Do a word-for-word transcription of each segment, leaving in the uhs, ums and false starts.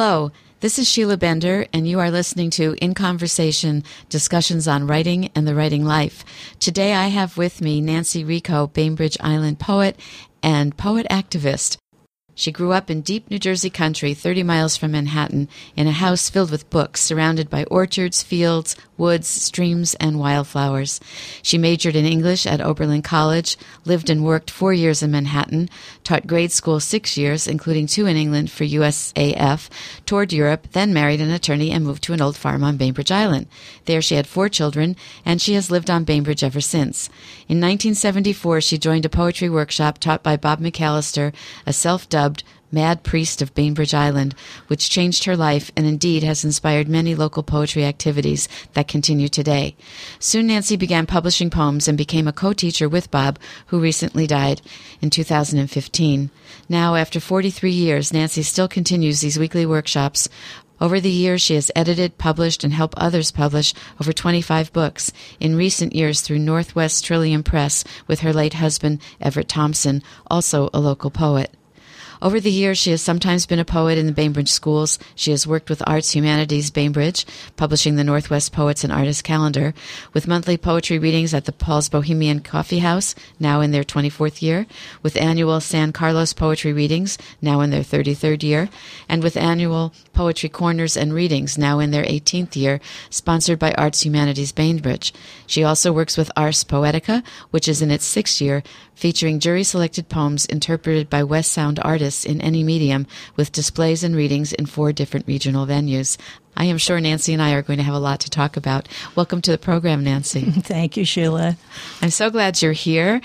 Hello, this is Sheila Bender, and you are listening to In Conversation, discussions on writing and the writing life. Today I have with me Nancy Rico, Bainbridge Island poet and poet activist. She grew up in deep New Jersey country, thirty miles from Manhattan, in a house filled with books, surrounded by orchards, fields, woods, streams, and wildflowers. She majored in English at Oberlin College, lived and worked four years in Manhattan, taught grade school six years, including two in England for U S A F, toured Europe, then married an attorney and moved to an old farm on Bainbridge Island. There she had four children, and she has lived on Bainbridge ever since. In nineteen seventy-four, she joined a poetry workshop taught by Bob McAllister, a self-dubbed Mad Priest of Bainbridge Island, which changed her life and indeed has inspired many local poetry activities that continue today. Soon Nancy began publishing poems and became a co-teacher with Bob, who recently died in two thousand fifteen. Now, after forty-three years, Nancy still continues these weekly workshops. Over the years, she has edited, published, and helped others publish over twenty-five books, in recent years through Northwest Trillium Press with her late husband, Everett Thompson, also a local poet. Over the years, she has sometimes been a poet in the Bainbridge schools. She has worked with Arts Humanities Bainbridge, publishing the Northwest Poets and Artists Calendar, with monthly poetry readings at the Paul's Bohemian Coffee House, now in their twenty-fourth year, with annual San Carlos poetry readings, now in their thirty-third year, and with annual Poetry Corners and Readings, now in their eighteenth year, sponsored by Arts Humanities Bainbridge. She also works with Ars Poetica, which is in its sixth year, featuring jury-selected poems interpreted by West Sound artists in any medium, with displays and readings in four different regional venues. I am sure Nancy and I are going to have a lot to talk about. Welcome to the program, Nancy. Thank you, Sheila. I'm so glad you're here.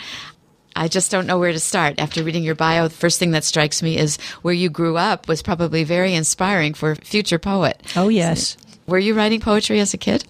I just don't know where to start. After reading your bio, the first thing that strikes me is where you grew up was probably very inspiring for a future poet. Oh, yes. Were you writing poetry as a kid?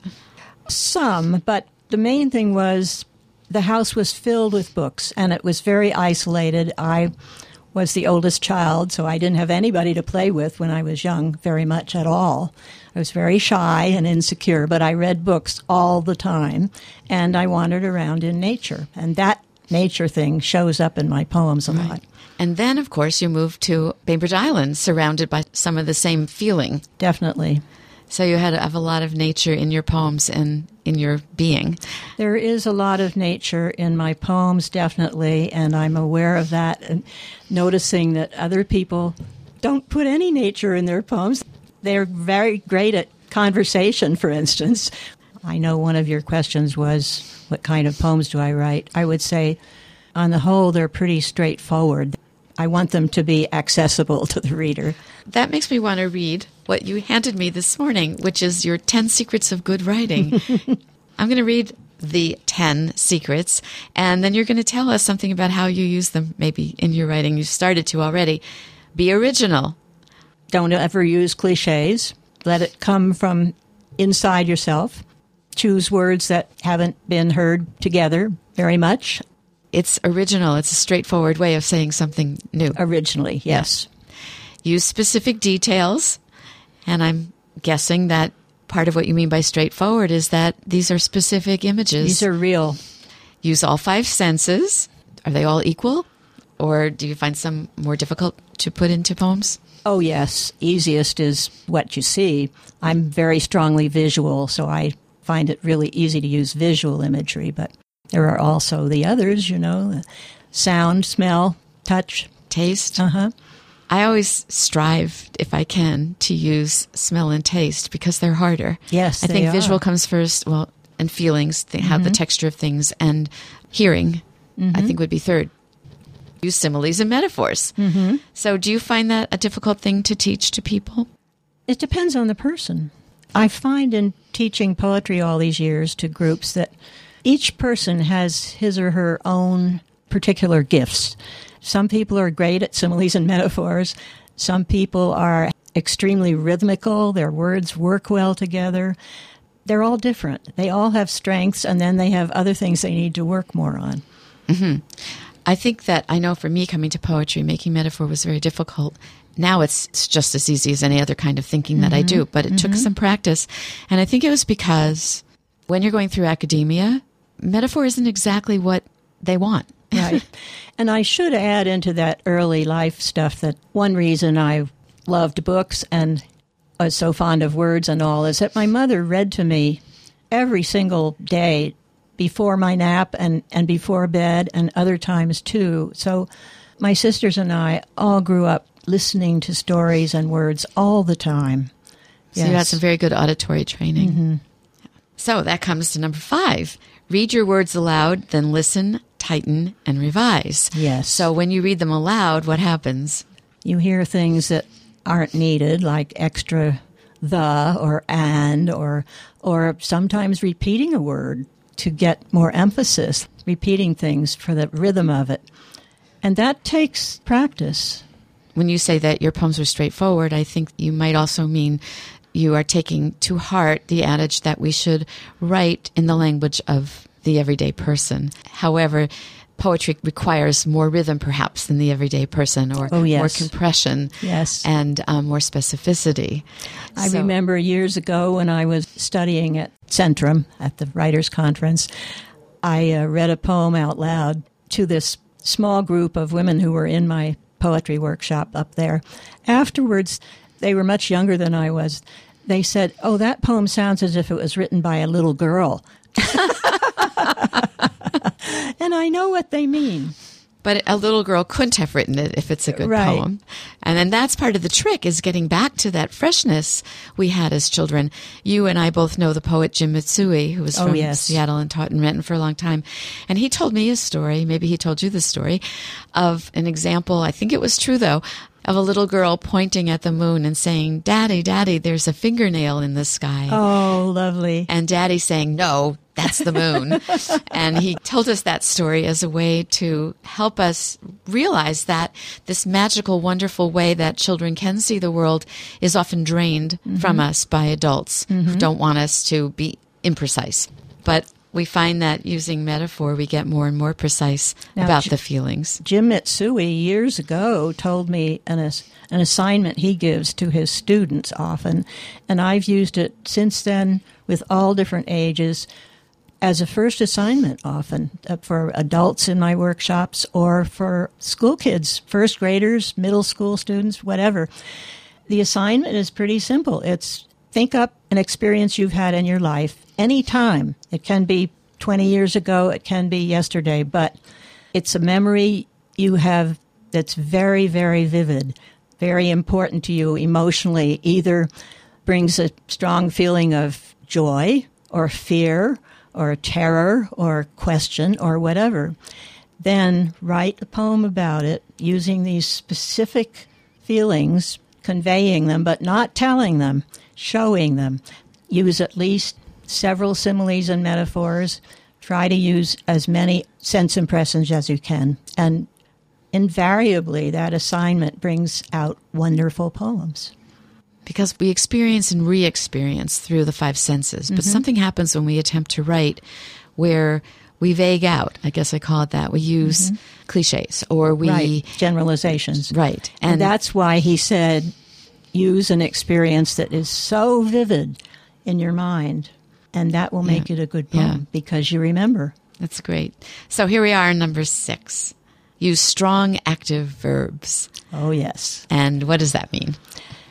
Some, but the main thing was the house was filled with books, and it was very isolated. I was the oldest child, so I didn't have anybody to play with when I was young, very much at all. I was very shy and insecure, but I read books all the time, and I wandered around in nature. And that nature thing shows up in my poems a Right. lot. And then, of course, you moved to Bainbridge Island, surrounded by some of the same feeling. Definitely. So you had to have a lot of nature in your poems and in your being. There is a lot of nature in my poems, definitely, and I'm aware of that, and noticing that other people don't put any nature in their poems. They're very great at conversation, for instance. I know one of your questions was, what kind of poems do I write? I would say, on the whole, they're pretty straightforward. I want them to be accessible to the reader. That makes me want to read what you handed me this morning, which is your ten Secrets of Good Writing. I'm going to read the ten secrets, and then you're going to tell us something about how you use them maybe in your writing. You started to already. Be original. Don't ever use cliches. Let it come from inside yourself. Choose words that haven't been heard together very much. It's original. It's a straightforward way of saying something new. Originally, yes. Use specific details, and I'm guessing that part of what you mean by straightforward is that these are specific images. These are real. Use all five senses. Are they all equal, or do you find some more difficult to put into poems? Oh, yes. Easiest is what you see. I'm very strongly visual, so I find it really easy to use visual imagery, but there are also the others, you know, sound, smell, touch. Taste. Uh-huh. I always strive, if I can, to use smell and taste because they're harder. Yes, I they think are. visual comes first, well, and feelings, they have Mm-hmm. the texture of things, and hearing, Mm-hmm. I think, would be third. Use similes and metaphors. Mm-hmm. So do you find that a difficult thing to teach to people? It depends on the person. I find in teaching poetry all these years to groups that each person has his or her own particular gifts. Some people are great at similes and metaphors. Some people are extremely rhythmical. Their words work well together. They're all different. They all have strengths, and then they have other things they need to work more on. Mm-hmm. I think that, I know for me coming to poetry, making metaphor was very difficult. Now it's, it's just as easy as any other kind of thinking mm-hmm. that I do, but it mm-hmm. took some practice. And I think it was because when you're going through academia, metaphor isn't exactly what they want. Right. And I should add into that early life stuff that one reason I loved books and was so fond of words and all is that my mother read to me every single day before my nap and, and before bed and other times too. So my sisters and I all grew up listening to stories and words all the time. So Yes. you had some very good auditory training. Mm-hmm. So that comes to number five. Read your words aloud, then listen, tighten, and revise. Yes. So when you read them aloud, what happens? You hear things that aren't needed, like extra the or and, or or sometimes repeating a word to get more emphasis, repeating things for the rhythm of it. And that takes practice. When you say that your poems were straightforward, I think you might also mean you are taking to heart the adage that we should write in the language of the everyday person. However, poetry requires more rhythm, perhaps, than the everyday person, or Oh, yes. more compression Yes. and um, more specificity. I So- remember years ago when I was studying at Centrum at the Writers' Conference, I uh, read a poem out loud to this small group of women who were in my poetry workshop up there. Afterwards, they were much younger than I was. They said, "Oh, that poem sounds as if it was written by a little girl." And I know what they mean. But a little girl couldn't have written it if it's a good Right. poem. And then that's part of the trick, is getting back to that freshness we had as children. You and I both know the poet Jim Mitsui, who was Oh, from yes. Seattle and taught in Renton for a long time. And he told me a story, maybe he told you the story, of an example, I think it was true though, of a little girl pointing at the moon and saying, "Daddy, Daddy, there's a fingernail in the sky." Oh, lovely. And Daddy saying, "No, that's the moon." And he told us that story as a way to help us realize that this magical, wonderful way that children can see the world is often drained Mm-hmm. from us by adults who don't want us to be imprecise. But we find that using metaphor, we get more and more precise Now, about J- the feelings. Jim Mitsui years ago told me an, ass- an assignment he gives to his students often, and I've used it since then with all different ages as a first assignment often uh, for adults in my workshops or for school kids, first graders, middle school students, whatever. The assignment is pretty simple. It's think up an experience you've had in your life any time. It can be twenty years ago, it can be yesterday, but it's a memory you have that's very, very vivid, very important to you emotionally, either brings a strong feeling of joy or fear or terror or question or whatever. Then write a poem about it using these specific feelings, conveying them, but not telling them, showing them. Use at least several similes and metaphors. Try to use as many sense impressions as you can. And invariably, that assignment brings out wonderful poems. Because we experience and re-experience through the five senses. But something happens when we attempt to write where we vague out. I guess I call it that. We use cliches or we... Right, generalizations. Right. And, And, that's why he said, use an experience that is so vivid in your mind, and that will make Yeah. it a good poem Yeah. because you remember. that's great. So here we are, number six. Use strong active verbs. Oh, yes. And what does that mean?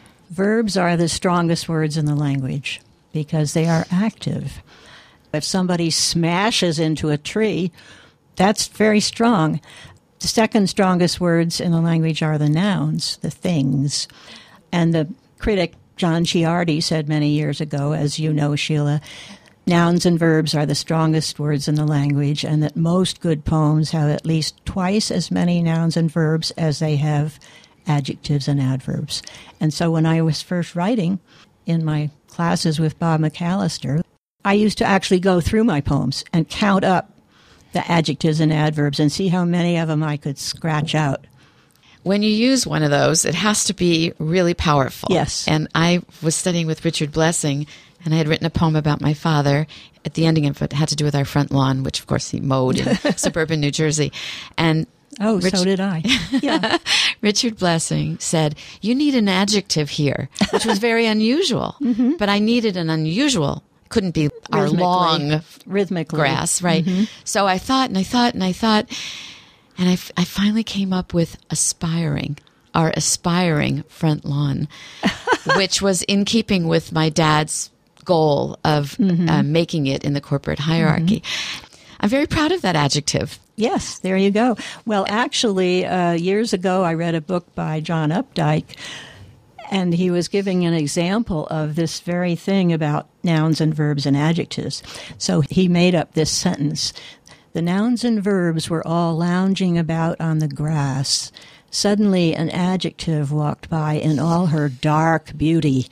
Verbs are the strongest words in the language because they are active. If somebody smashes into a tree, that's very strong. The second strongest words in the language are the nouns, the things. And the critic John Ciardi said many years ago, as you know, Sheila, nouns and verbs are the strongest words in the language, and that most good poems have at least twice as many nouns and verbs as they have adjectives and adverbs. And so when I was first writing in my classes with Bob McAllister, I used to actually go through my poems and count up the adjectives and adverbs and see how many of them I could scratch out. When you use one of those, it has to be really powerful. Yes. And I was studying with Richard Blessing, and I had written a poem about my father. At the ending of it had to do with our front lawn, which, of course, he mowed in suburban New Jersey. And Oh, Rich- so did I. Yeah. Richard Blessing said, "You need an adjective here," which was very unusual. Mm-hmm. But I needed an unusual. Couldn't be our Rhythmically. long Rhythmically. grass, right? So I thought and I thought and I thought, and I, f- I finally came up with aspiring, our aspiring front lawn, which was in keeping with my dad's goal of mm-hmm. uh, making it in the corporate hierarchy. Mm-hmm. I'm very proud of that adjective. Yes, there you go. Well, actually, uh, years ago, I read a book by John Updike, and he was giving an example of this very thing about nouns and verbs and adjectives. So he made up this sentence. The nouns and verbs were all lounging about on the grass. Suddenly, an adjective walked by in all her dark beauty.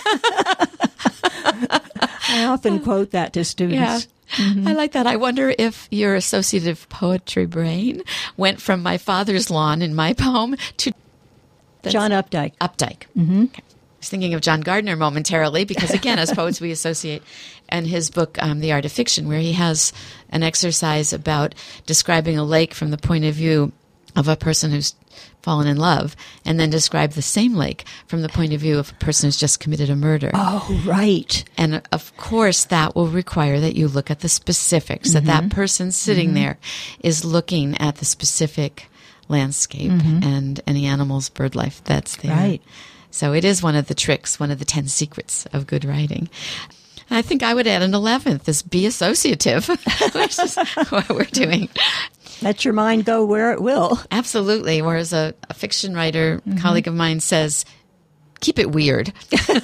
I often quote that to students. Yeah. Mm-hmm. I like that. I wonder if your associative poetry brain went from my father's lawn in my poem to John Updike. Updike. Mm-hmm. Okay. I was thinking of John Gardner momentarily because, again, as poets, we associate. And his book, um, The Art of Fiction, where he has an exercise about describing a lake from the point of view of a person who's fallen in love, and then describe the same lake from the point of view of a person who's just committed a murder. Oh, right. And of course, that will require that you look at the specifics, mm-hmm. that that person sitting mm-hmm. there is looking at the specific landscape mm-hmm. and any animals, bird life that's there. Right. So it is one of the tricks, one of the ten secrets of good writing. And I think I would add an eleventh, is be associative, which is what we're doing. Let your mind go where it will. Absolutely. Whereas a, a fiction writer mm-hmm. colleague of mine says, keep it weird.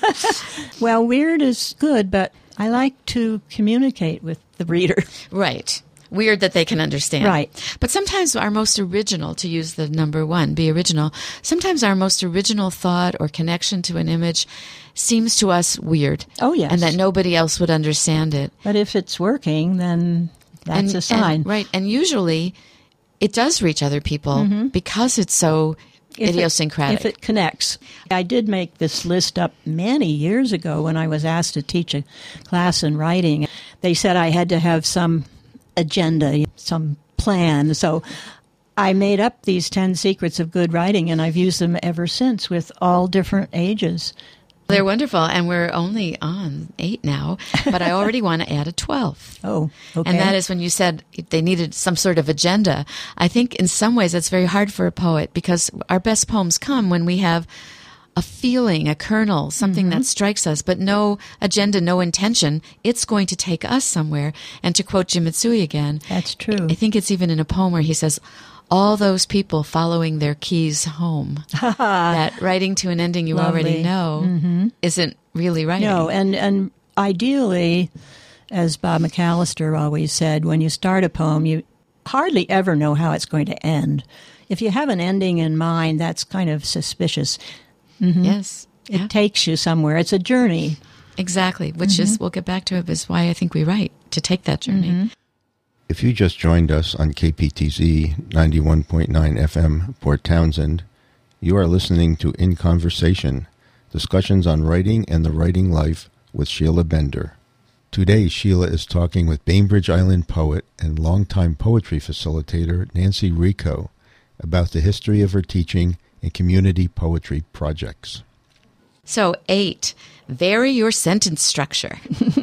Well, weird is good, but I like to communicate with the reader. Right. Weird that they can understand. Right. But sometimes our most original, to use the number one, be original, sometimes our most original thought or connection to an image seems to us weird. Oh, yes. And that nobody else would understand it. But if it's working, then that's and, a sign. And, right. And usually it does reach other people mm-hmm. because it's so if idiosyncratic. It, if it connects. I did make this list up many years ago when I was asked to teach a class in writing. They said I had to have some agenda, some plan. So I made up these ten secrets of good writing, and I've used them ever since with all different ages. They're wonderful, and we're only on eight now, but I already want to add a twelfth. Oh, okay. And that is when you said they needed some sort of agenda. I think in some ways that's very hard for a poet, because our best poems come when we have a feeling, a kernel, something mm-hmm. that strikes us, but no agenda, no intention. It's going to take us somewhere. And to quote Jim Mitsui again, that's true. I think it's even in a poem where he says, all those people following their keys home. That writing to an ending you Lovely. already know mm-hmm. isn't really writing. No, and, and ideally, as Bob McAllister always said, when you start a poem, you hardly ever know how it's going to end. If you have an ending in mind, that's kind of suspicious. Mm-hmm. Yes. It yeah. takes you somewhere. It's a journey. Exactly, which mm-hmm. is, we'll get back to it, is why I think we write, to take that journey. Mm-hmm. If you just joined us on K P T Z ninety-one point nine F M, Port Townsend, you are listening to In Conversation, discussions on writing and the writing life with Sheila Bender. Today, Sheila is talking with Bainbridge Island poet and longtime poetry facilitator Nancy Rico about the history of her teaching and community poetry projects. So, eight, vary your sentence structure.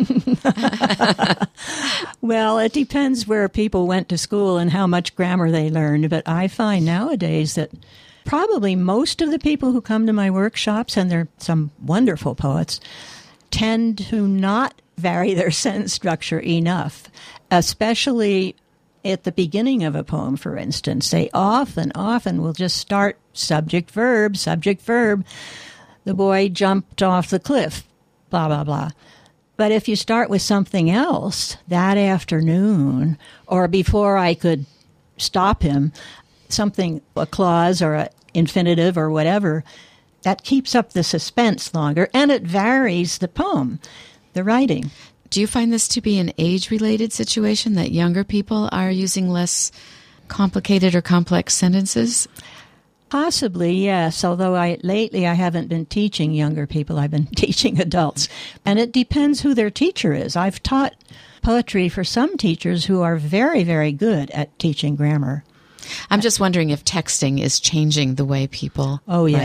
Well, it depends where people went to school and how much grammar they learned. But I find nowadays that probably most of the people who come to my workshops, and they're some wonderful poets, tend to not vary their sentence structure enough, especially at the beginning of a poem, for instance. They often, often will just start subject, verb, subject, verb. The boy jumped off the cliff, blah, blah, blah. But if you start with something else, that afternoon, or before I could stop him, something, a clause or an infinitive or whatever, that keeps up the suspense longer, and it varies the poem, the writing. Do you find this to be an age-related situation, that younger people are using less complicated or complex sentences? Possibly, yes, although I lately I haven't been teaching younger people. I've been teaching adults. And it depends who their teacher is. I've taught poetry for some teachers who are very, very good at teaching grammar. I'm just wondering if texting is changing the way people Oh, yes. write.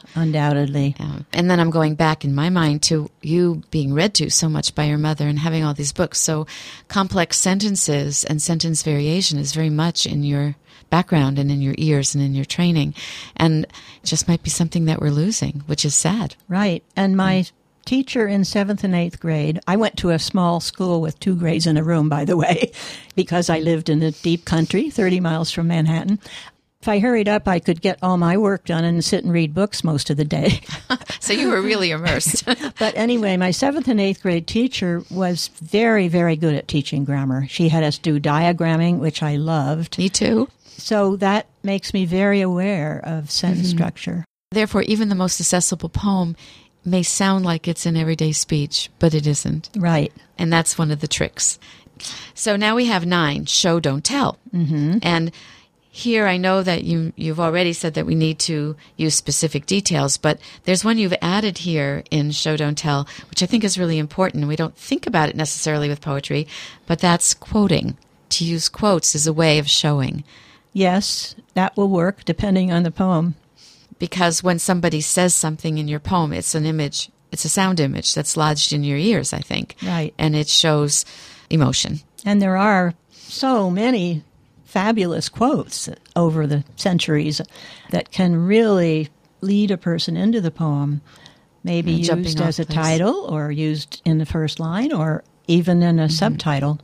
undoubtedly. Yeah. And then I'm going back in my mind to you being read to so much by your mother and having all these books. So complex sentences and sentence variation is very much in your background and in your ears and in your training. And it just might be something that we're losing, which is sad. Right. And my teacher in seventh and eighth grade, I went to a small school with two grades in a room, by the way, because I lived in the deep country, thirty miles from Manhattan. If I hurried up, I could get all my work done and sit and read books most of the day. So you were really immersed. But anyway, my seventh and eighth grade teacher was very, very good at teaching grammar. She had us do diagramming, which I loved. Me too. So that makes me very aware of sentence mm-hmm. structure. Therefore, even the most accessible poem may sound like it's in everyday speech, but it isn't. Right. And that's one of the tricks. So now we have nine, show, don't tell. Mm-hmm. And here I know that you, you've already said that we need to use specific details, but there's one you've added here in show, don't tell, which I think is really important. We don't think about it necessarily with poetry, but that's quoting. To use quotes is a way of showing. Yes, that will work depending on the poem. Because when somebody says something in your poem, it's an image, it's a sound image that's lodged in your ears, I think. Right. And it shows emotion. And there are so many fabulous quotes over the centuries that can really lead a person into the poem, maybe yeah, used as a place. title or used in the first line or even in a mm-hmm. subtitle.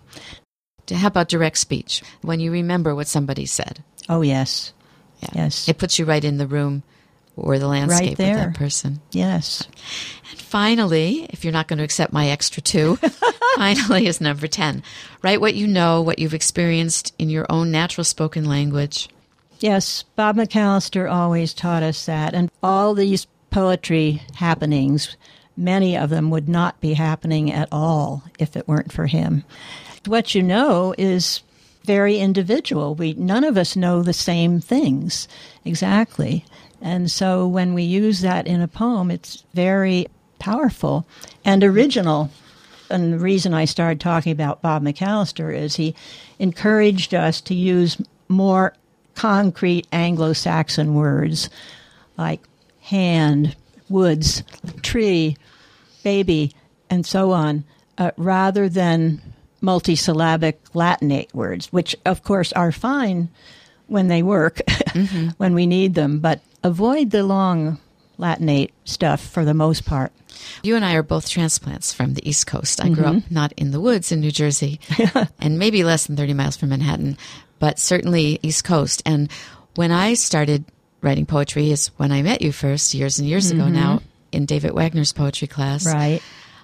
How about direct speech? When you remember what somebody said. Oh, yes. Yeah. Yes. It puts you right in the room or the landscape right there. With that person. Yes. And finally, if you're not going to accept my extra two, finally is number ten. Write what you know, what you've experienced in your own natural spoken language. Yes, Bob McAllister always taught us that. And all these poetry happenings, many of them would not be happening at all if it weren't for him. What you know is very individual. We none of us know the same things exactly. And so when we use that in a poem, it's very powerful and original. And the reason I started talking about Bob McAllister is he encouraged us to use more concrete Anglo-Saxon words like hand, woods, tree, baby, and so on, uh, rather than multisyllabic Latinate words, which, of course, are fine when they work, mm-hmm. when we need them, but avoid the long Latinate stuff for the most part. You and I are both transplants from the East Coast. I mm-hmm. grew up not in the woods in New Jersey, and maybe less than thirty miles from Manhattan, but certainly East Coast. And when I started writing poetry is when I met you first, years and years mm-hmm. ago now, in David Wagner's poetry class. Right.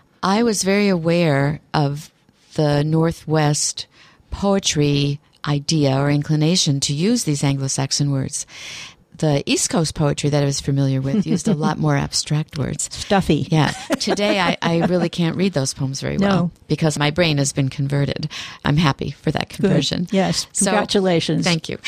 I was very aware of the Northwest poetry idea or inclination to use these Anglo-Saxon words. The East Coast poetry that I was familiar with used a lot more abstract words. Stuffy. Yeah. Today, I, I really can't read those poems very well no. because my brain has been converted. I'm happy for that conversion. Good. Yes. Congratulations. So, thank you.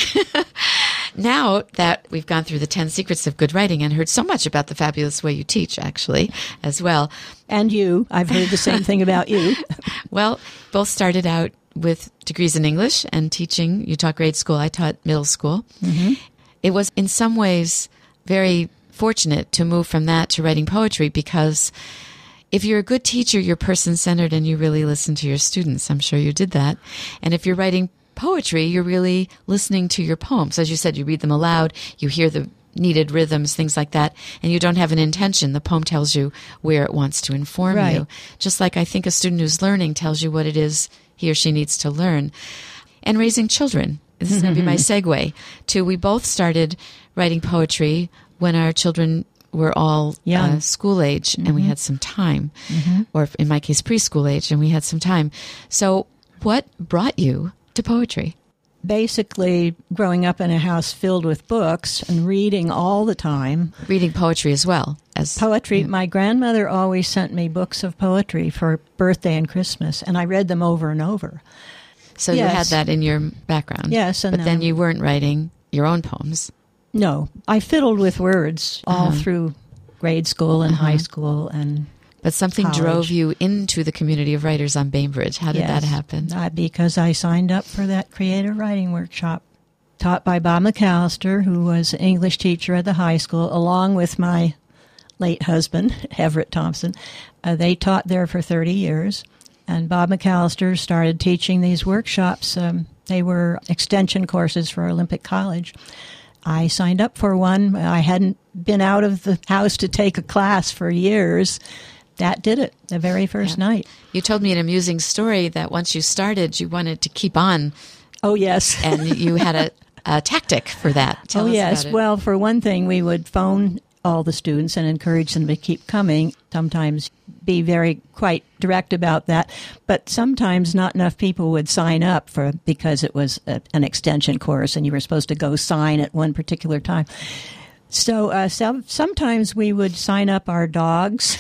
Now that we've gone through the ten secrets of good writing and heard so much about the fabulous way you teach, actually, as well. And you. I've heard the same thing about you. Well, both started out with degrees in English and teaching. You taught grade school. I taught middle school. Mm-hmm. It was in some ways very fortunate to move from that to writing poetry because if you're a good teacher, you're person-centered and you really listen to your students. I'm sure you did that. And if you're writing poetry, you're really listening to your poems. As you said, you read them aloud, you hear the needed rhythms, things like that, and you don't have an intention. The poem tells you where it wants to inform right. you. Just like I think a student who's learning tells you what it is he or she needs to learn. And raising children. This is going to be my segue to we both started writing poetry when our children were all uh, school age mm-hmm. and we had some time, mm-hmm. or in my case, preschool age, and we had some time. So what brought you to poetry? Basically, growing up in a house filled with books and reading all the time. Reading poetry as well. as Poetry. Yeah. My grandmother always sent me books of poetry for birthday and Christmas, and I read them over and over. So yes. you had that in your background. Yes. And but then um, you weren't writing your own poems. No. I fiddled with words all uh-huh. through grade school and uh-huh. high school and But something college. drove you into the community of writers on Bainbridge. How did yes. that happen? Uh, because I signed up for that creative writing workshop taught by Bob McAllister, who was an English teacher at the high school, along with my late husband, Everett Thompson. Uh, they taught there for thirty years. And Bob McAllister started teaching these workshops. Um, they were extension courses for Olympic College. I signed up for one. I hadn't been out of the house to take a class for years. That did it, the very first Yeah. night. You told me an amusing story that once you started, you wanted to keep on, Oh, yes. and you had a, a tactic for that. Tell oh, us yes. about it. Well, for one thing, we would phone all the students and encourage them to keep coming. Sometimes be very quite direct about that, but sometimes not enough people would sign up for because it was a, an extension course and you were supposed to go sign at one particular time. So, uh, some, sometimes we would sign up our dogs.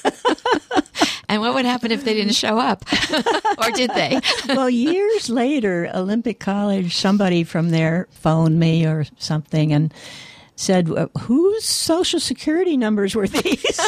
And what would happen if they didn't show up? Or did they? Well, years later, Olympic College, somebody from there phoned me or something and said, whose Social Security numbers were these?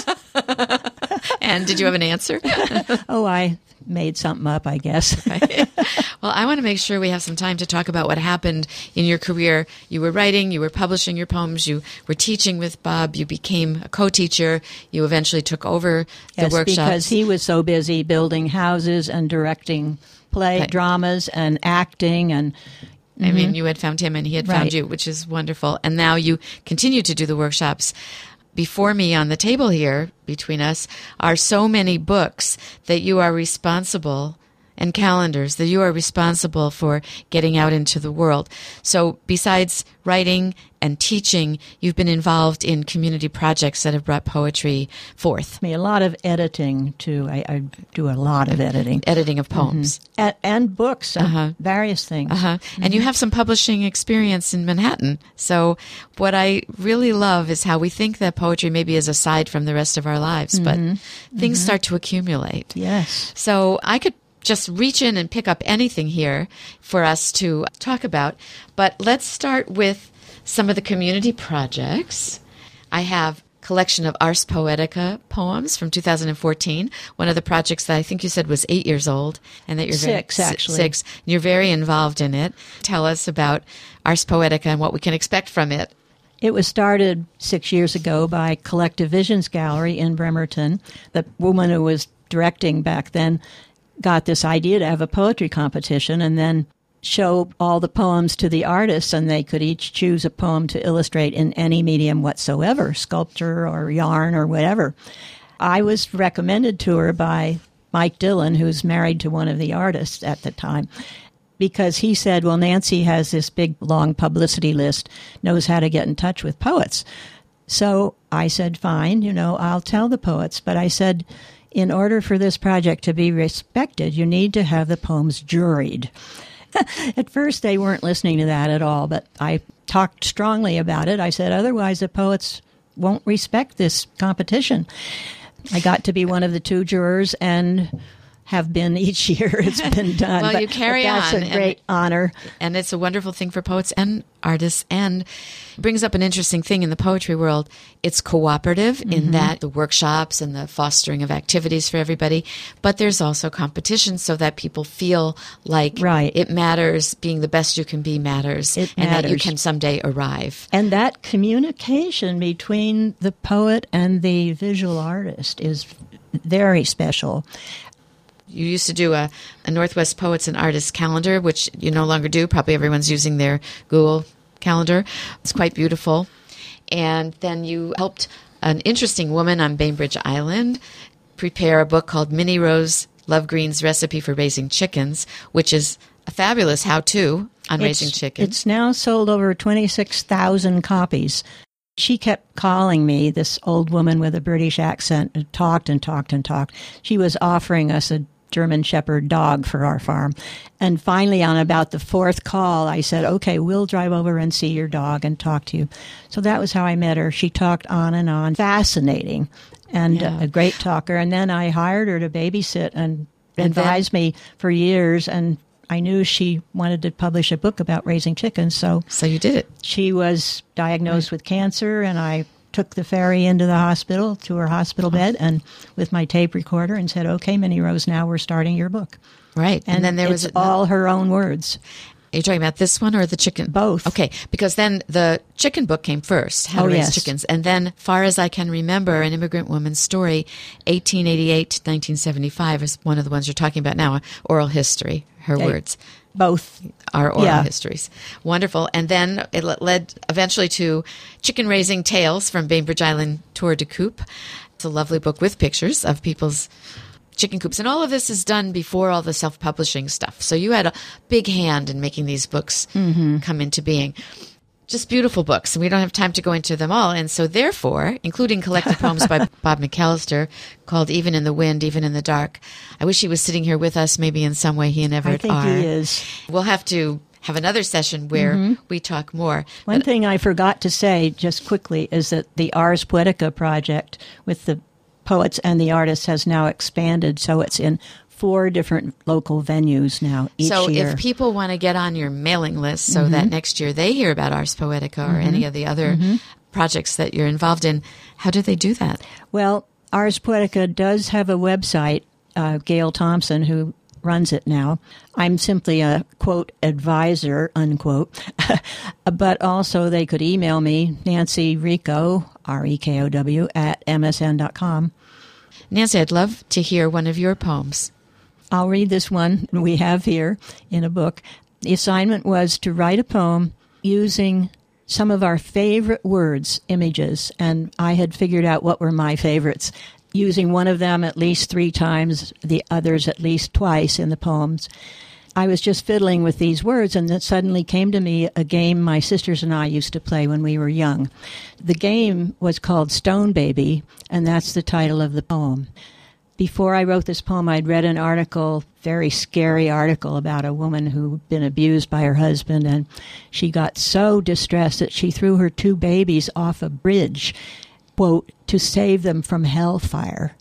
And did you have an answer? Oh, I made something up, I guess. Well, I want to make sure we have some time to talk about what happened in your career. You were writing, you were publishing your poems, you were teaching with Bob, you became a co-teacher, you eventually took over the Yes, workshops. because he was so busy building houses and directing play, Play. dramas and acting and I mean, you had found him and he had found Right. you, which is wonderful. And now you continue to do the workshops. Before me on the table here, between us, are so many books that you are responsible, and calendars that you are responsible for getting out into the world. So besides writing and teaching, you've been involved in community projects that have brought poetry forth. I mean, a lot of editing, too. I, I do a lot of editing. Editing of poems. And, and books, and Uh-huh. various things. Uh-huh. And you have some publishing experience in Manhattan. So what I really love is how we think that poetry maybe is aside from the rest of our lives, but things start to accumulate. Yes. So I could just reach in and pick up anything here for us to talk about. But let's start with some of the community projects. I have a collection of Ars Poetica poems from two thousand fourteen, one of the projects that I think you said was eight years old. And that you're Six, very, actually. Six. You're very involved in it. Tell us about Ars Poetica and what we can expect from it. It was started six years ago by Collective Visions Gallery in Bremerton. The woman who was directing back then got this idea to have a poetry competition and then show all the poems to the artists, and they could each choose a poem to illustrate in any medium whatsoever, sculpture or yarn or whatever. I was recommended to her by Mike Dillon, who's married to one of the artists at the time, because he said, well, Nancy has this big, long publicity list, knows how to get in touch with poets. So I said, fine, you know, I'll tell the poets. But I said, in order for this project to be respected, you need to have the poems juried. At first, they weren't listening to that at all, but I talked strongly about it. I said, otherwise, the poets won't respect this competition. I got to be one of the two jurors and have been each year it's been done. Well, but, you carry but that's on, a great and- honor. And it's a wonderful thing for poets and artists, and brings up an interesting thing in the poetry world. It's cooperative Mm-hmm. in that the workshops and the fostering of activities for everybody, but there's also competition so that people feel like Right. it matters, being the best you can be matters, It and that you matters. can someday arrive. And that communication between the poet and the visual artist is very special. You used to do a, a Northwest Poets and Artists calendar, which you no longer do. Probably everyone's using their Google calendar. It's quite beautiful. And then you helped an interesting woman on Bainbridge Island prepare a book called Minnie Rose Lovegreen's Recipe for Raising Chickens, which is a fabulous how-to on raising It's- chickens. It's now sold over twenty-six thousand copies. She kept calling me, this old woman with a British accent, and talked and talked and talked. She was offering us a German Shepherd dog for our farm. And finally, on about the fourth call, I said, okay, we'll drive over and see your dog and talk to you. So that was how I met her. She talked on and on. Fascinating. And Yeah. a great talker. And then I hired her to babysit and, And then- advise me for years. And I knew she wanted to publish a book about raising chickens. So so you did it. she was diagnosed with cancer, and I took the ferry into the hospital, to her hospital bed, and with my tape recorder, and said, okay, Minnie Rose, now we're starting your book. Right. And, And, then there it's was a- all her own words. Are you talking about this one or the chicken? Both. Okay, because then the chicken book came first, How to Oh, Raise yes. Chickens. And then, far as I can remember, An Immigrant Woman's Story, eighteen eighty-eight to nineteen seventy-five is one of the ones you're talking about now, oral history, her Okay. words. Both. Our oral Yeah. histories. Wonderful. And then it le- led eventually to Chicken Raising Tales from Bainbridge Island Tour de Coop. It's a lovely book with pictures of people's chicken coops. And all of this is done before all the self-publishing stuff. So you had a big hand in making these books Mm-hmm. come into being. Just beautiful books. And we don't have time to go into them all. And so therefore, including collected poems by Bob McAllister called Even in the Wind, Even in the Dark. I wish he was sitting here with us. Maybe in some way he and I Everett think are. he is. We'll have to have another session where Mm-hmm. we talk more. One But thing I forgot to say just quickly is that the Ars Poetica project with the poets and the artists has now expanded, so it's in four different local venues now each so year. if people want to get on your mailing list so that next year they hear about Ars Poetica or any of the other projects that you're involved in, how do they do that? Well, Ars Poetica does have a website, uh, Gail Thompson, who runs it now. I'm simply a, quote, advisor, unquote. But also they could email me, Nancy Rico, R E K O W, at M S N dot com. Nancy, I'd love to hear one of your poems. I'll read this one we have here in a book. The assignment was to write a poem using some of our favorite words, images, and I had figured out what were my favorites, using one of them at least three times, the others at least twice in the poems. I was just fiddling with these words, and it suddenly came to me a game my sisters and I used to play when we were young. The game was called Stone Baby, and that's the title of the poem. Before I wrote this poem, I'd read an article, very scary article, about a woman who'd been abused by her husband, and she got so distressed that she threw her two babies off a bridge, quote, to save them from hellfire.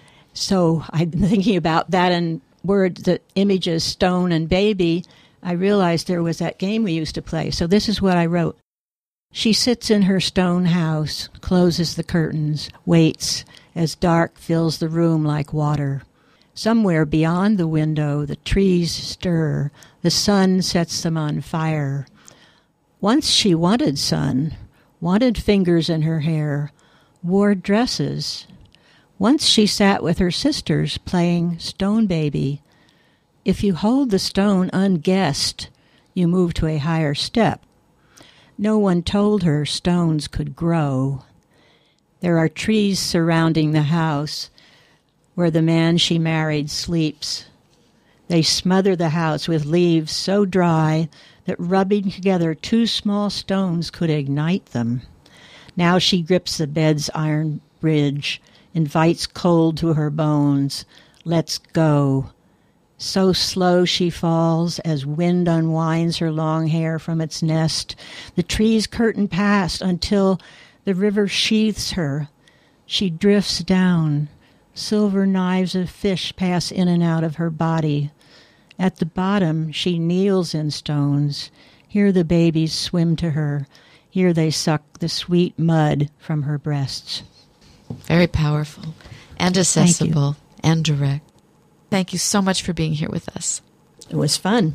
So I'm thinking about that and words, that images, stone and baby. I realized there was that game we used to play. So this is what I wrote. She sits in her stone house, closes the curtains, waits as dark fills the room like water. Somewhere beyond the window, the trees stir. The sun sets them on fire. Once she wanted sun, wanted fingers in her hair, wore dresses. Once she sat with her sisters playing Stone Baby. If you hold the stone unguessed, you move to a higher step. No one told her stones could grow. There are trees surrounding the house where the man she married sleeps. They smother the house with leaves so dry that rubbing together two small stones could ignite them. Now she grips the bed's iron bridge, invites cold to her bones. Let's go. So slow she falls as wind unwinds her long hair from its nest. The trees curtain past until the river sheathes her. She drifts down. Silver knives of fish pass in and out of her body. At the bottom she kneels in stones. Here the babies swim to her. Here they suck the sweet mud from her breasts. Very powerful and accessible and direct. Thank you so much for being here with us. It was fun.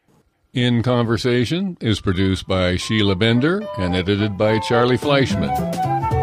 In Conversation is produced by Sheila Bender and edited by Charlie Fleischman.